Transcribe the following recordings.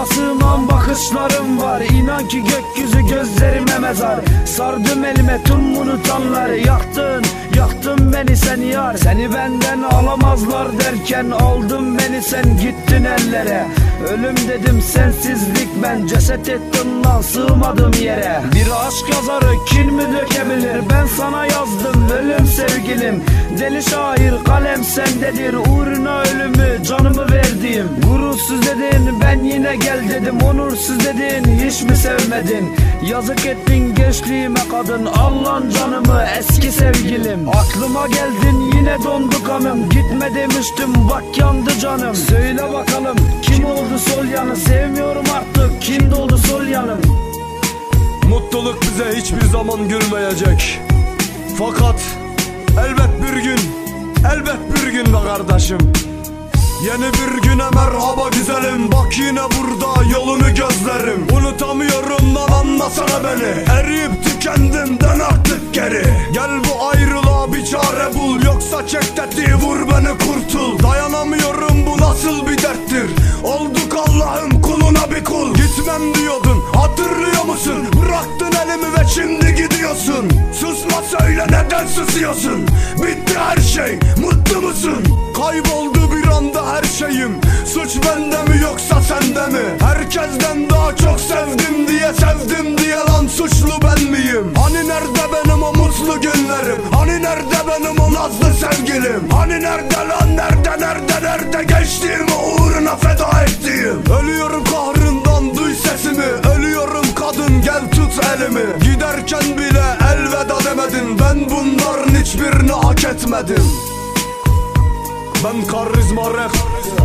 Sana sığmam bakışlarım var. İnan ki gökyüzü gözlerime mezar. Sardım elime tüm unutanları. Yaktın beni sen yar. Seni benden alamazlar derken aldın beni sen, gittin ellere. Ölüm dedim sensizlik ben, ceset ettim lan sığmadım yere. Bir aşk yazarı kin mi dökebilir? Ben sana yazdım ölüm sevgilim. Deli şair kalem sendedir. Uğruna ölümü canımı verdiğim. Gurursuz dedin ben yine gel dedim. Onursuz dedin hiç mi sevmedin? Yazık ettin gençliğime kadın. Allah'ın canımı eski sevgilim. Aklıma geldin yine dondu kanım. Gitme demiştim bak yandı canım. Söyle bakalım kim oldu sol yanı? Sevmiyorum artık kim doldu sol yanım? Mutluluk bize hiçbir zaman gülmeyecek. Fakat elbet bir gün be kardeşim. Yeni bir güne merhaba güzelim. Bak yine burada yolunu gözlerim. Unutamıyorum lan anlasana beni. Eriyip tükendim dön artık geri. Gel bu ayrılığa bir çare bul. Yoksa çek tetiği vur beni kurtul. Dayanamıyorum bu nasıl bir derttir. Olduk Allah'ın kuluna bir kul. Gitmem diyordun hatırlıyor musun? Bıraktın elimi ve şimdi gidiyorsun. Susma söyle neden susuyorsun? Bitti her şey mutlu musun? Kayboldu bir anda her şeyim. Suç bende mi yoksa sende mi? Herkesten daha çok sevdim diye lan suçlu ben miyim? Hani nerede benim o mutlu günlerim? Hani nerede benim o nazlı sevgilim? Hani nerede lan nerede geçtiğimi uğruna feda ettiğim? Ölüyorum kahrından duy sesimi. Ölüyorum kadın gel tut elimi. Giderken bile elveda demedin. Ben bunların hiçbirini hak etmedim. Ben karizma rap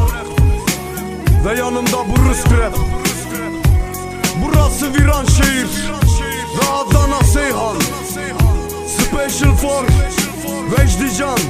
ve yanımda Bruce Rap. Burası Viranşehir ve Adana Seyhan. Special for Vecdican.